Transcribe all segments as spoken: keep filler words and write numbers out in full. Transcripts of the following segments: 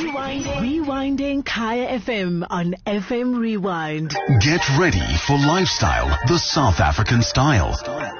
Rewinding. Rewinding Kaya F M on F M Rewind. Get ready for lifestyle, the South African style.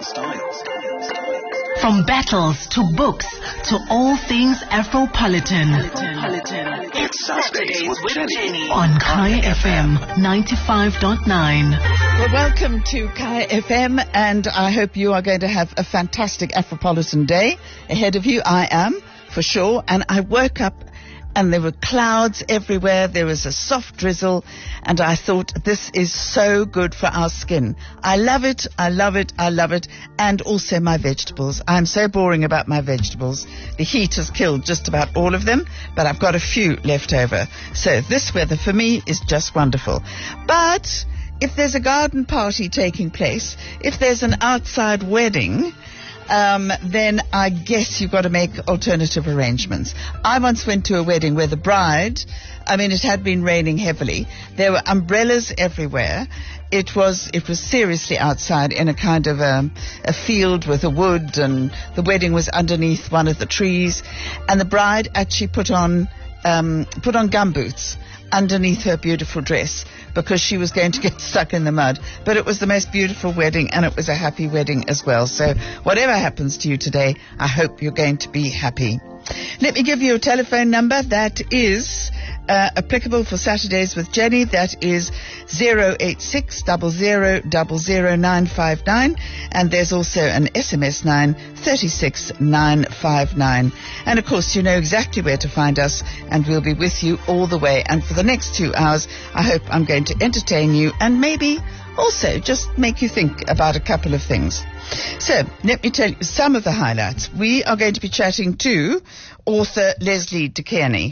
From battles to books to all things Afropolitan. It's Saturdays with Jenny On Kaya F M ninety-five point nine. Well, welcome to Kaya F M, and I hope you are going to have a fantastic Afropolitan day ahead of you. I am, for sure, and I woke up and there were clouds everywhere. There was a soft drizzle, and I thought, this is so good for our skin. I love it, I love it, I love it, and also my vegetables. I'm so boring about my vegetables. The heat has killed just about all of them, but I've got a few left over. So this weather for me is just wonderful. But if there's a garden party taking place, if there's an outside wedding, Um, then I guess you've got to make alternative arrangements. I once went to a wedding where the bride, I mean, it had been raining heavily. There were umbrellas everywhere. It was it was seriously outside in a kind of a, a field with a wood, and the wedding was underneath one of the trees. And the bride actually put on um, put on gumboots underneath her beautiful dress because she was going to get stuck in the mud. But it was the most beautiful wedding, and it was a happy wedding as well. So whatever happens to you today, I hope you're going to be happy. Let me give you a telephone number that is uh, applicable for Saturdays with Jenny. That is zero eight six, zero zero zero zero nine five nine, and there's also an S M S line, three six nine five nine. And of course, you know exactly where to find us, and we'll be with you all the way. And for the next two hours, I hope I'm going to entertain you and maybe also just make you think about a couple of things. So, let me tell you some of the highlights. We are going to be chatting to author Leslie de Kearney.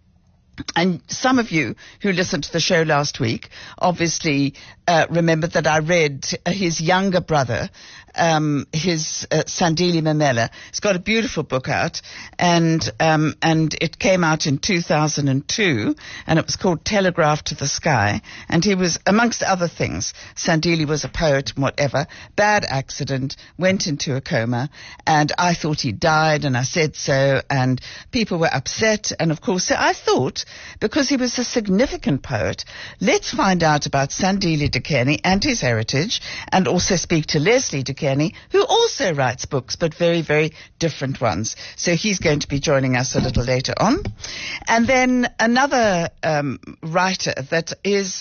And some of you who listened to the show last week obviously uh, remember that I read uh, his younger brother, um, his uh, Sandile Mamela. He's got a beautiful book out, and um, and it came out in two thousand two, and it was called Telegraph to the Sky. And he was, amongst other things, Sandile was a poet and whatever, bad accident, went into a coma, and I thought he died, and I said so, and people were upset, and of course, so I thought, because he was a significant poet, let's find out about Sandile de Kearney and his heritage, and also speak to Leslie de Kearney, who also writes books, but very, very different ones. So he's going to be joining us a little later on. And then another um, writer that is...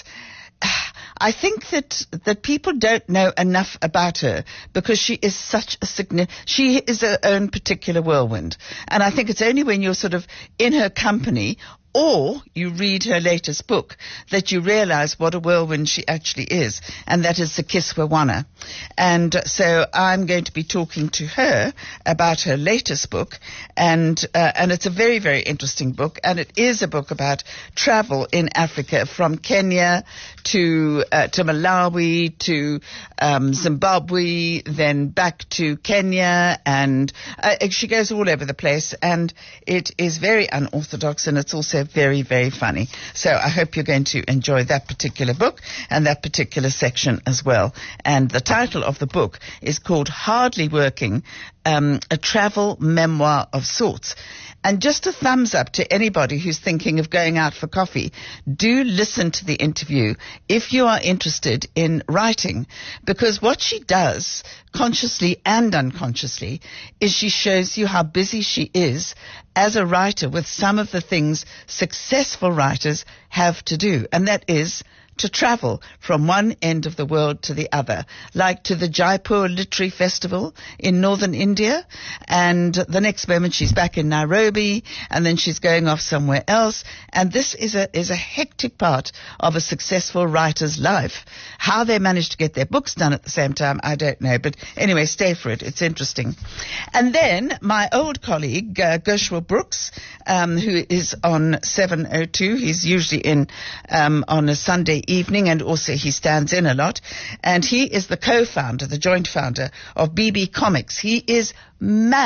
I think that that people don't know enough about her because she is such a significant, she is her own particular whirlwind. And I think it's only when you're sort of in her company or you read her latest book that you realize what a whirlwind she actually is, and that is Zikiswa Wana. And so I'm going to be talking to her about her latest book, and uh, and it's a very, very interesting book, and it is a book about travel in Africa from Kenya to uh, to Malawi to um, Zimbabwe, then back to Kenya, and uh, she goes all over the place, and it is very unorthodox, and it's also very, very funny. So I hope you're going to enjoy that particular book and that particular section as well. And the title of the book is called Hardly Working, um, a travel memoir of sorts. And just a thumbs up to anybody who's thinking of going out for coffee. Do listen to the interview if you are interested in writing, because what she does, consciously and unconsciously, is she shows you how busy she is as a writer with some of the things successful writers have to do, and that is to travel from one end of the world to the other, like to the Jaipur Literary Festival in northern India, and the next moment she's back in Nairobi, and then she's going off somewhere else. And this is a is a hectic part of a successful writer's life. How they manage to get their books done at the same time, I don't know. But anyway, stay for it. It's interesting. And then my old colleague, uh, Gershwell Brooks, um, who is on seven oh two. He's usually in um, on a Sunday evening, and also he stands in a lot. And he is the co-founder, the joint founder of B B Comics. He is mad,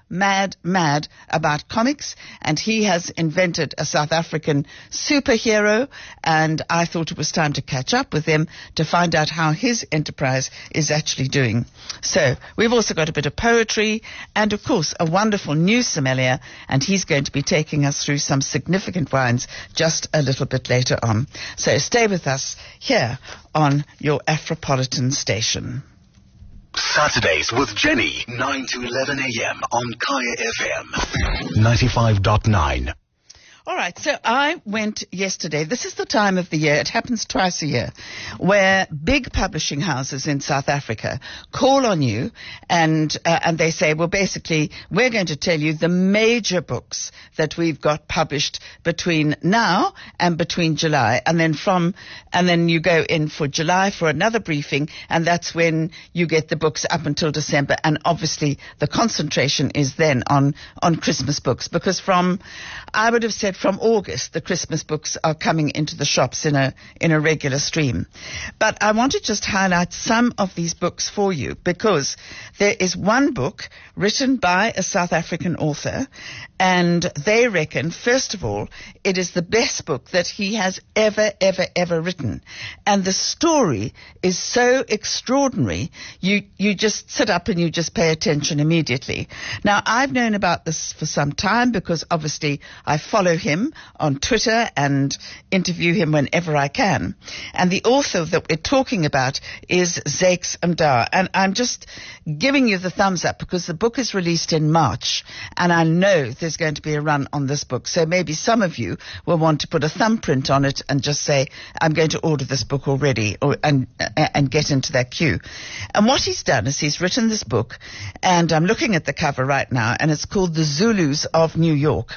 mad, mad about comics, and he has invented a South African superhero, and I thought it was time to catch up with him to find out how his enterprise is actually doing. So we've also got a bit of poetry and, of course, a wonderful new sommelier, and he's going to be taking us through some significant wines just a little bit later on. So stay with us here on your Afropolitan station. Saturdays with Jenny, nine to eleven a.m. on Kaya F M, ninety-five point nine. All right, so I went yesterday. This is the time of the year, it happens twice a year, where big publishing houses in South Africa call on you and uh, and they say, well, basically, we're going to tell you the major books that we've got published between now and between July. And then from, and then you go in for July for another briefing, and that's when you get the books up until December. And obviously, the concentration is then on, on Christmas books, because from, I would have said, from August, the Christmas books are coming into the shops in a in a regular stream. But I want to just highlight some of these books for you, because there is one book written by a South African author, and they reckon, first of all, it is the best book that he has ever, ever, ever written. And the story is so extraordinary, you, you just sit up and you just pay attention immediately. Now, I've known about this for some time, because obviously I follow him on Twitter and interview him whenever I can. And the author that we're talking about is Zakes Mda. And I'm just giving you the thumbs up because the book is released in March, and I know there's going to be a run on this book. So maybe some of you will want to put a thumbprint on it and just say, I'm going to order this book already, or and and get into that queue. And what he's done is he's written this book, and I'm looking at the cover right now, and it's called The Zulus of New York.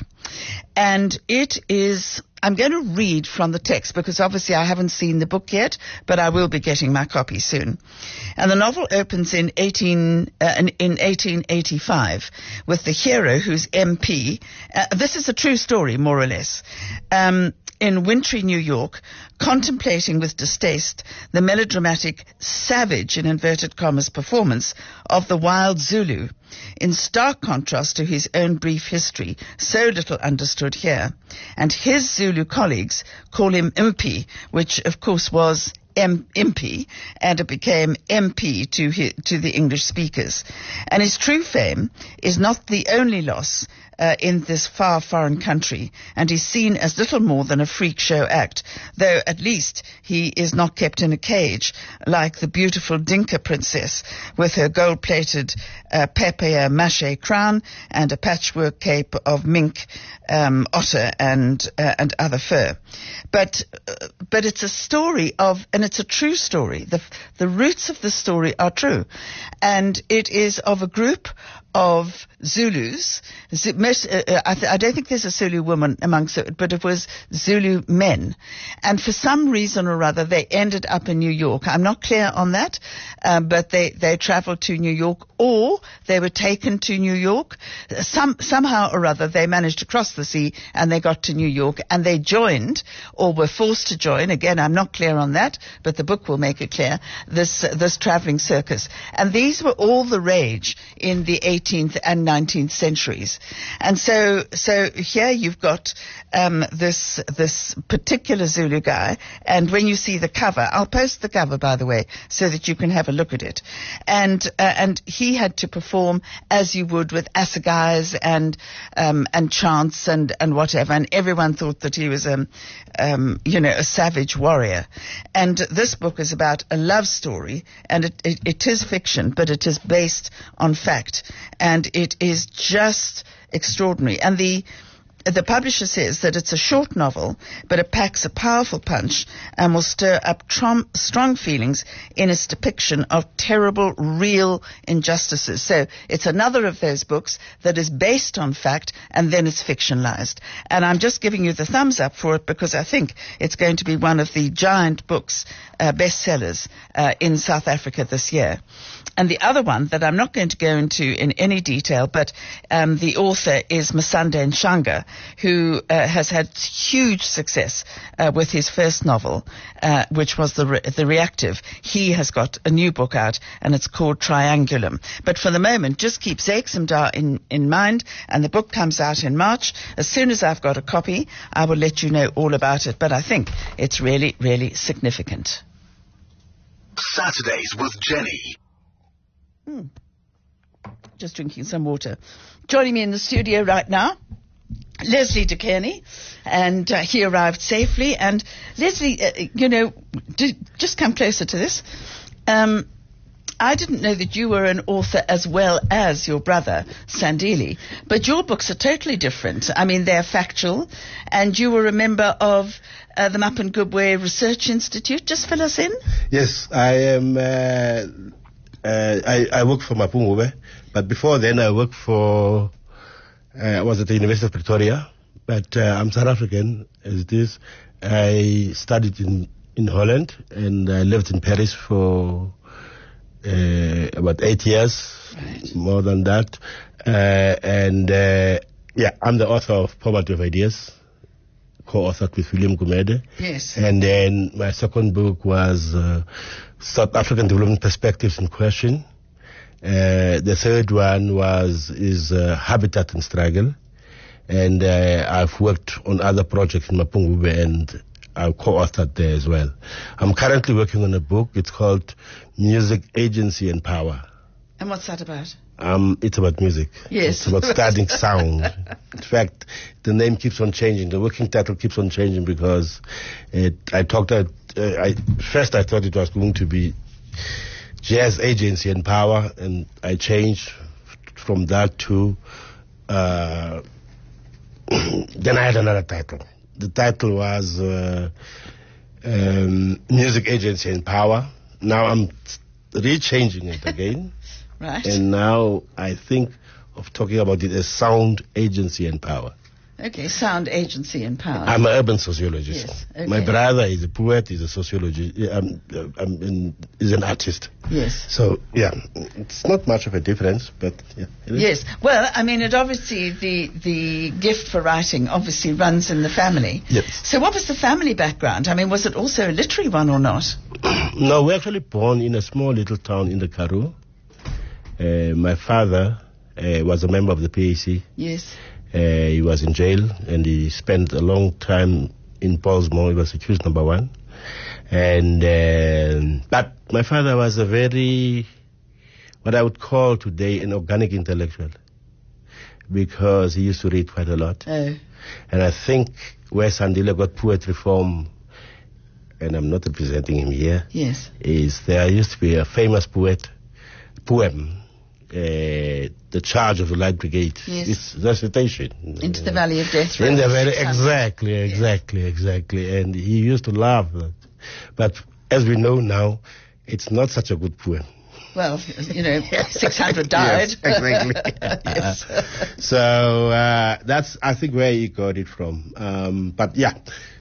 And it is, I'm going to read from the text, because obviously I haven't seen the book yet, but I will be getting my copy soon. And the novel opens in eighteen uh, in, in eighteen eighty-five with the hero, who's M P. Uh, this is a true story, more or less. Um, in wintry New York, contemplating with distaste the melodramatic, savage, in inverted commas, performance of the wild Zulu, in stark contrast to his own brief history, so little understood here. And his Zulu colleagues call him Impi, which of course was M- Impy, and it became M P to his, to the English speakers. And his true fame is not the only loss uh, in this far foreign country, and he's seen as little more than a freak show act, though at least he is not kept in a cage like the beautiful Dinka princess with her gold-plated uh, papier-mâché crown and a patchwork cape of mink, um, otter and uh, and other fur. But uh, but it's a story of, and it's a true story. The the roots of the story are true, and it is of a group of Zulus. Most, uh, I, th- I don't think there's a Zulu woman amongst it, but it was Zulu men. And for some reason or other, they ended up in New York. I'm not clear on that, um, but they, they traveled to New York, or they were taken to New York. Some, somehow or other, they managed to cross the sea and they got to New York, and they joined, or were forced to join. Again, I'm not clear on that, but the book will make it clear, this, uh, this traveling circus. And these were all the rage in the eighteenth and nineteenth centuries. And so, so here you've got, um, this, this particular Zulu guy. And when you see the cover, I'll post the cover, by the way, so that you can have a look at it. And, uh, and he had to perform as you would with assegais and, um, and chants and, and whatever. And everyone thought that he was, um, um, you know, a savage warrior. And this book is about a love story, and it, it, it is fiction, but it is based on fact. And it is just extraordinary. And the the publisher says that it's a short novel, but it packs a powerful punch and will stir up trom- strong feelings in its depiction of terrible, real injustices. So it's another of those books that is based on fact, and then it's fictionalized. And I'm just giving you the thumbs up for it, because I think it's going to be one of the giant books, uh, bestsellers uh, in South Africa this year. And the other one that I'm not going to go into in any detail, but um, the author is Masande Nshanga, who uh, has had huge success uh, with his first novel, uh, which was the, Re- the Reactive. He has got a new book out, and it's called Triangulum. But for the moment, just keep Zeexamda in, in mind, and the book comes out in March. As soon as I've got a copy, I will let you know all about it. But I think it's really, really significant. Saturdays with Jenny. Hmm. Just drinking some water. Joining me in the studio right now, Leslie de Kearney, and uh, he arrived safely. And Leslie, uh, you know, d- just come closer to this. Um, I didn't know that you were an author as well as your brother, Sandile, but your books are totally different. I mean, they're factual, and you were a member of uh, the Mapungubwe Research Institute. Just fill us in. Yes, I am. Uh, uh, I, I work for Mapungubwe, but before then I worked for. Uh, I was at the University of Pretoria, but uh, I'm South African as it is. I studied in in Holland, and I lived in Paris for. Uh, about eight years, right. More than that. Uh, and, uh, yeah, I'm the author of Poverty of Ideas, co-authored with William Gumede. Yes. And then my second book was uh, South African Development Perspectives in Question. Uh, the third one was is uh, Habitat and Struggle. And uh, I've worked on other projects in Mapungubwe, and I co-authored there as well. I'm currently working on a book. It's called Music, Agency and Power. And what's that about? Um, it's about music. Yes. It's about studying sound. In fact, the name keeps on changing. The working title keeps on changing because it, I talked at, uh, I, first I thought it was going to be Jazz, Agency and Power, and I changed from that to, uh, then I had another title. The title was uh, um, Music, Agency and Power. Now I'm re-changing it again. Right. And now I think of talking about it as Sound, Agency and Power. Okay, Sound, Agency and Power. I'm an urban sociologist. Yes, okay. My brother is a poet, he's a sociologist, I'm, I'm in, he's an artist. Yes. So, yeah, it's not much of a difference, but yeah. Yes. Well, I mean, it obviously, the, the gift for writing obviously runs in the family. Yes. So what was the family background? I mean, was it also a literary one or not? No, we're actually born in a small little town in the Karoo. Uh, my father uh, was a member of the P A C. Yes. Uh, he was in jail, and he spent a long time in Pollsmoor. He was accused number one. And uh, but my father was a very, what I would call today, an organic intellectual, because he used to read quite a lot. Oh. And I think where Sandile got poetry from, and I'm not representing him here, yes, is there used to be a famous poet, poem, Uh, the Charge of the Light Brigade. Yes. It's recitation. Into the Valley of Death. In the very, exactly, exactly, yes. exactly. And he used to laugh that. But as we know now, it's not such a good poem. Well, you know, six hundred died. Yes, exactly. Yes. So uh, that's, I think, where he got it from. Um, but yeah,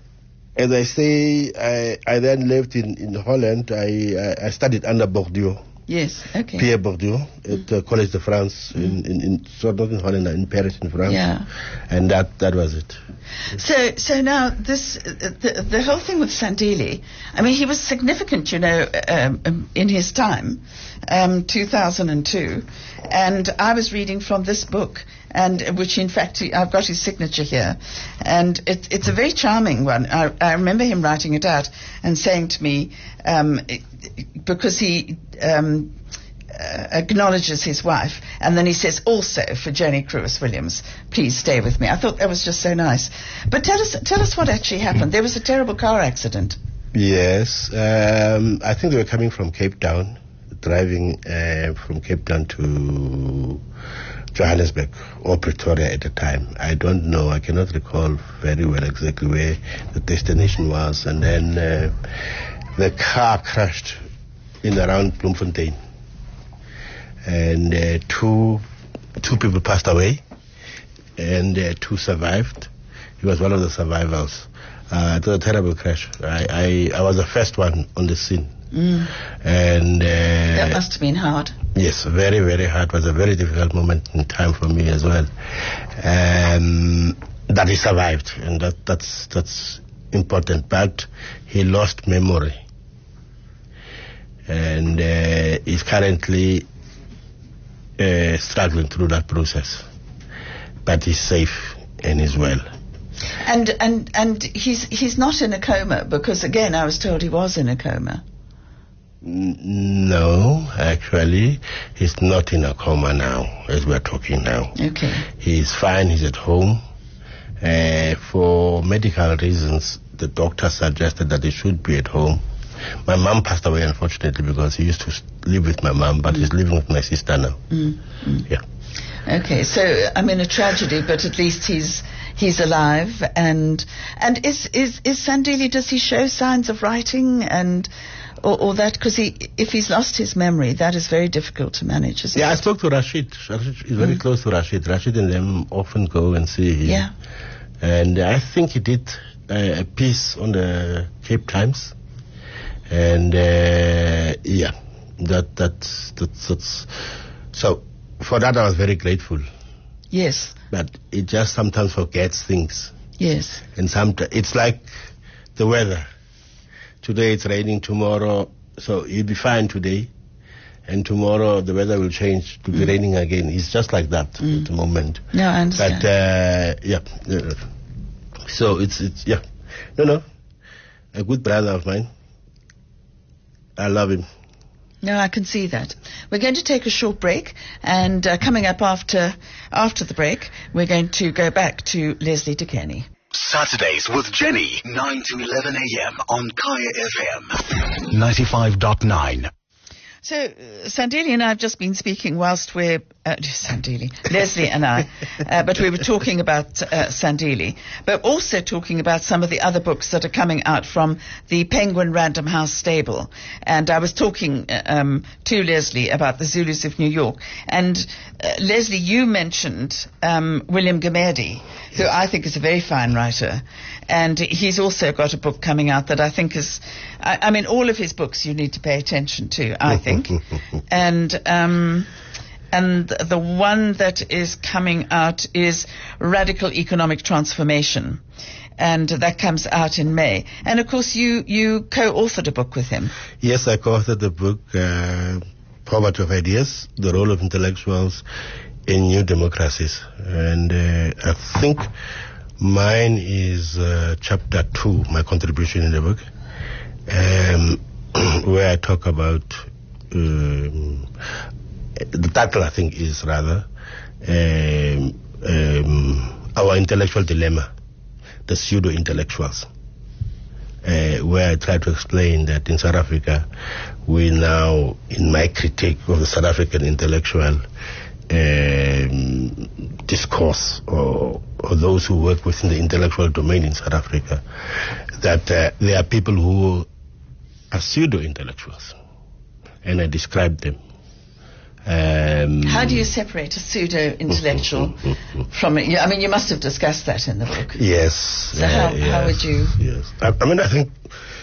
as I say, I, I then lived in, in Holland. I, I, I studied under Bourdieu. Yes, okay. Pierre Bourdieu at uh, Collège de France, mm. in, in, in, so not in Holland, in Paris, in France. Yeah. And that, that was it. So, so now this, the, the whole thing with Sandile, I mean, he was significant, you know, um, in his time, um, two thousand two, and I was reading from this book, and which in fact he, I've got his signature here, and it, it's a very charming one. I, I remember him writing it out and saying to me, um, it, because he um, uh, acknowledges his wife, and then he says, also for Jenny Crewis Williams, please stay with me. I thought that was just so nice. But tell us, tell us what actually happened. There was a terrible car accident. Yes, um, I think they were coming from Cape Town, driving uh, from Cape Town to Johannesburg or Pretoria at the time. I don't know. I cannot recall very well exactly where the destination was. And then uh, the car crashed in around Bloemfontein, and uh, two two people passed away, and uh, two survived. He was one of the survivors. Uh, it was a terrible crash. I, I, I was the first one on the scene. Mm. And uh, that must have been hard. Yes, very, very hard. It was a very difficult moment in time for me as well. Um, that he survived, and that, that's that's important. But he lost memory, and uh, is currently uh, struggling through that process. But he's safe and he's well. And and and he's he's not in a coma, because again I was told he was in a coma. No, actually, he's not in a coma now, as we're talking now. Okay. He's fine, he's at home. Uh, for medical reasons, the doctor suggested that he should be at home. My mom passed away, unfortunately, because he used to live with my mom, but mm. he's living with my sister now. Mm. Mm. Yeah. Okay, so, I mean, a tragedy, but at least he's he's alive. And and is, is, is Sandile, does he show signs of writing and... Or, or that, because he, if he's lost his memory, that is very difficult to manage, isn't yeah, it? I spoke to Rashid. Rashid is very mm. close to Rashid. Rashid and them often go and see him. Yeah. And I think he did uh, a piece on the Cape Times. And, uh, yeah, that, that's, that's, that's... So, for that I was very grateful. Yes. But it just sometimes forgets things. Yes. And sometimes, it's like the weather. Today it's raining, tomorrow, so you'll be fine today, and tomorrow the weather will change to be mm. raining again. It's just like that mm. at the moment. No, I understand. But, uh, yeah, so it's, it's, yeah, no, no, a good brother of mine. I love him. No, I can see that. We're going to take a short break, and uh, coming up after after the break, we're going to go back to Leslie Dukeni. Saturdays with Jenny, nine to eleven a.m. on Kaya F M, ninety-five point nine. So, uh, Sandile and I have just been speaking whilst we're... Uh, Sandile, Leslie and I, uh, but we were talking about uh, Sandile, but also talking about some of the other books that are coming out from the Penguin Random House stable. And I was talking uh, um, to Leslie about the Zulus of New York. And uh, Leslie, you mentioned um, William Gumede, who I think is a very fine writer. And he's also got a book coming out that I think is... I, I mean, all of his books you need to pay attention to, I think. and... Um, And the one that is coming out is Radical Economic Transformation. And that comes out in May. And, of course, you, you co-authored a book with him. Yes, I co-authored the book, uh, Poverty of Ideas, The Role of Intellectuals in New Democracies. And uh, I think mine is uh, chapter two, my contribution in the book, um, where I talk about... Um, the title, I think, is rather um, um, Our Intellectual Dilemma, the Pseudo-Intellectuals, uh, where I try to explain that in South Africa, we now, in my critique of the South African intellectual um, discourse, or, or those who work within the intellectual domain in South Africa, that uh, there are people who are pseudo-intellectuals, and I describe them. Um, How do you separate a pseudo-intellectual from it? I mean, you must have discussed that in the book. Yes. So uh, how, yes, how would you... Yes. I, I mean, I think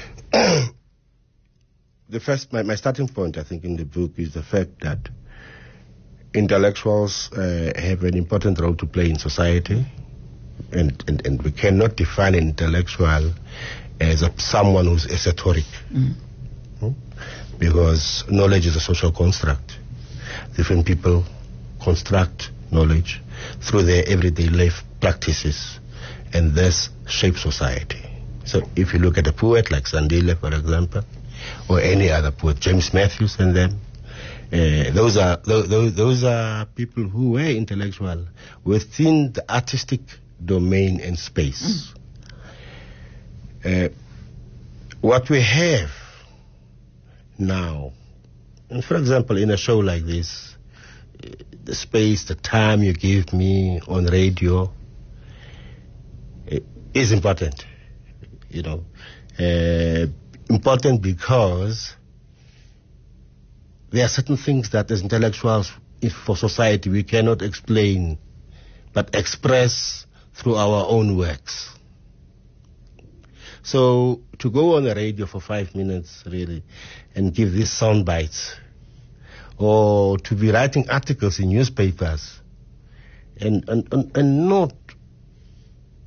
the first, my, my starting point, I think, in the book is the fact that intellectuals uh, have an important role to play in society, and, and, and we cannot define an intellectual as a, someone who's esoteric, mm. hmm? because knowledge is a social construct. Different people construct knowledge through their everyday life practices, and thus shape society. So if you look at a poet like Sandile, for example, or any other poet, James Matthews and them, uh, those are those, those are people who were intellectual within the artistic domain and space. Mm. Uh, what we have now, and for example, in a show like this, the space, the time you give me on radio is important, you know. Uh, important because there are certain things that as intellectuals, if for society, we cannot explain, but express through our own works. So to go on the radio for five minutes, really, and give these sound bites, or to be writing articles in newspapers, and, and, and, and not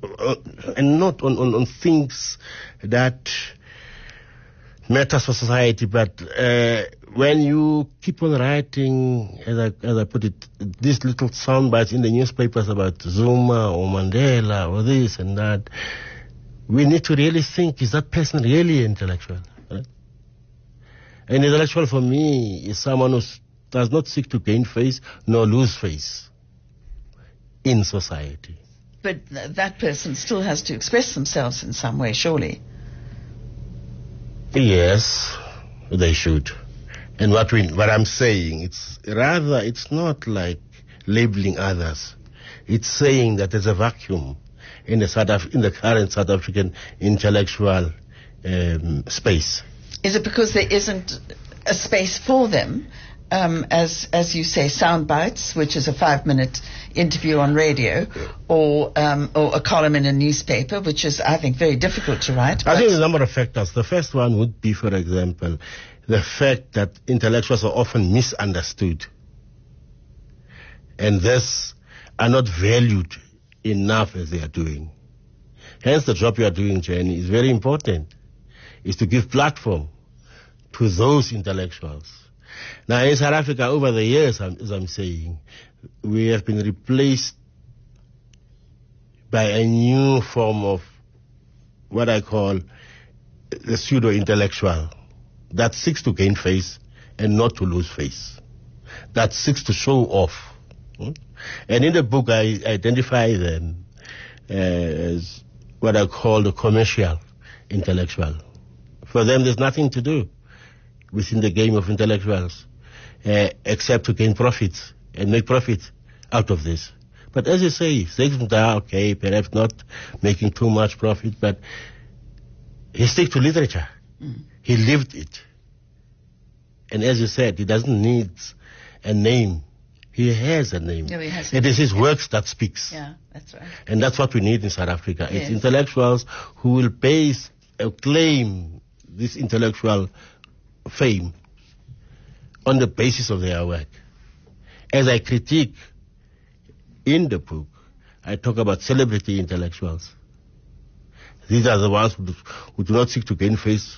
uh, and not on, on, on things that matters for society, but uh, when you keep on writing, as I, as I put it, these little sound bites in the newspapers about Zuma or Mandela or this and that, we need to really think, is that person really intellectual? Right? An intellectual for me is someone who does not seek to gain face nor lose face in society. But th- that person still has to express themselves in some way, surely. Yes, they should. And what we, what I'm saying, it's rather, it's not like labeling others. It's saying that there's a vacuum in the South Af- in the current South African intellectual um, space. Is it because there isn't a space for them, um, as as you say, sound bites, which is a five-minute interview on radio, or um, or a column in a newspaper, which is, I think, very difficult to write? I think there's a number of factors. The first one would be, for example, the fact that intellectuals are often misunderstood, and thus are not valued enough as they are doing. Hence, the job you are doing, Jenny, is very important, is to give platform to those intellectuals. Now, in South Africa, over the years, as I'm saying, we have been replaced by a new form of what I call the pseudo-intellectual that seeks to gain face and not to lose face, that seeks to show off. And in the book, I identify them as what I call the commercial intellectual. For them, there's nothing to do within the game of intellectuals uh, except to gain profits and make profit out of this. But as you say, Zegmda, okay, perhaps not making too much profit, but he sticks to literature. Mm. He lived it. And as you said, he doesn't need a name. He has a name. No, he has it is his yeah. works that speaks. Yeah, that's right. And that's what we need in South Africa. Yes. It's intellectuals who will base, uh, claim this intellectual fame on the basis of their work. As I critique in the book, I talk about celebrity intellectuals. These are the ones who do, who do not seek to gain face,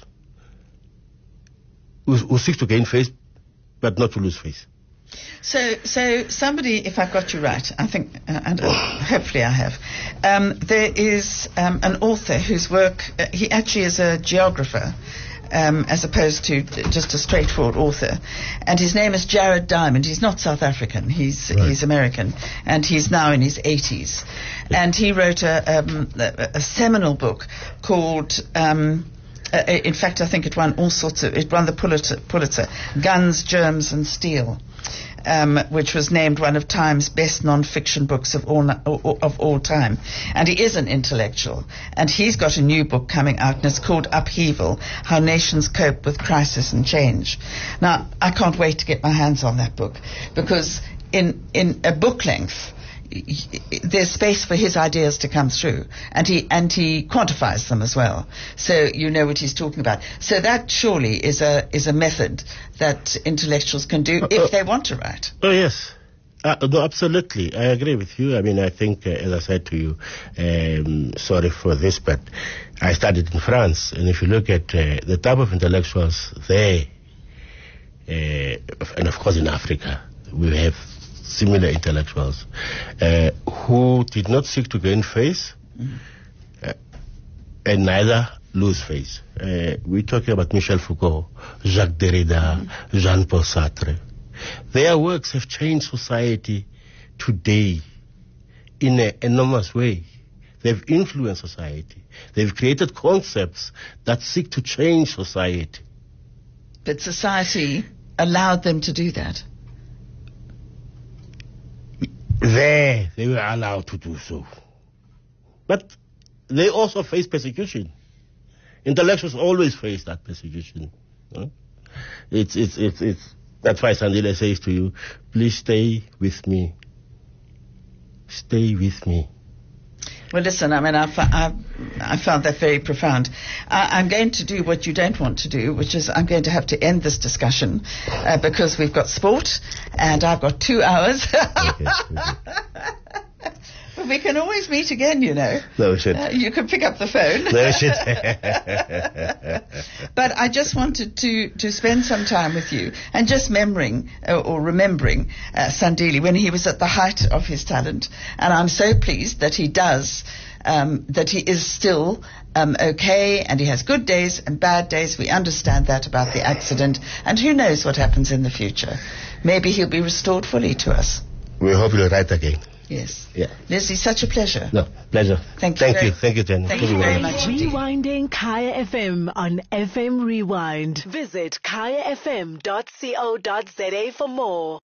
who, who seek to gain face, but not to lose face. So, so somebody, if I've got you right, I think, uh, and uh, hopefully I have, um, there is um, an author whose work, uh, he actually is a geographer, um, as opposed to just a straightforward author, and his name is Jared Diamond. He's not South African, he's right. he's American, and he's now in his eighties, and he wrote a, um, a, a seminal book called. Um, Uh, in fact, I think it won all sorts of, it won the Pulitzer, Pulitzer Guns, Germs and Steel, um, which was named one of Time's best non-fiction books of all, of all time. And he is an intellectual. And he's got a new book coming out, and it's called Upheaval, How Nations Cope with Crisis and Change. Now, I can't wait to get my hands on that book, because in, in a book length, there's space for his ideas to come through, and he and he quantifies them as well, so you know what he's talking about. So that surely is a is a method that intellectuals can do uh, if uh, they want to write. Oh yes, uh, no, absolutely, I agree with you. I mean, I think, uh, as I said to you, um, sorry for this, but I studied in France, and if you look at uh, the type of intellectuals there, uh, and of course in Africa, we have similar intellectuals uh, who did not seek to gain face mm. uh, and neither lose face. Uh, we're talking about Michel Foucault, Jacques Derrida, mm. Jean-Paul Sartre. Their works have changed society today in an enormous way. They've influenced society. They've created concepts that seek to change society. But society allowed them to do that. There, they were allowed to do so. But they also face persecution. Intellectuals always face that persecution. Huh? It's, it's, it's, it's, that's why Sandile says to you, please stay with me. Stay with me. Well, listen, I mean, I, I, I found that very profound. I, I'm going to do what you don't want to do, which is I'm going to have to end this discussion uh, because we've got sport and I've got two hours okay, okay. we can always meet again, you know. No, we should. Uh, you could pick up the phone. No, we should. But I just wanted to, to spend some time with you and just remembering, uh, or remembering uh, Sandile when he was at the height of his talent. And I'm so pleased that he does, um, that he is still um, okay, and he has good days and bad days. We understand that about the accident, and who knows what happens in the future. Maybe he'll be restored fully to us. We hope you'll write again. Yes. Yeah. Leslie, such a pleasure. No, pleasure. Thank you. Thank very, you. Thank you, Jenny. Thank you very much. Rewinding Kaya F M on F M Rewind. Visit kaya f m dot co dot za for more.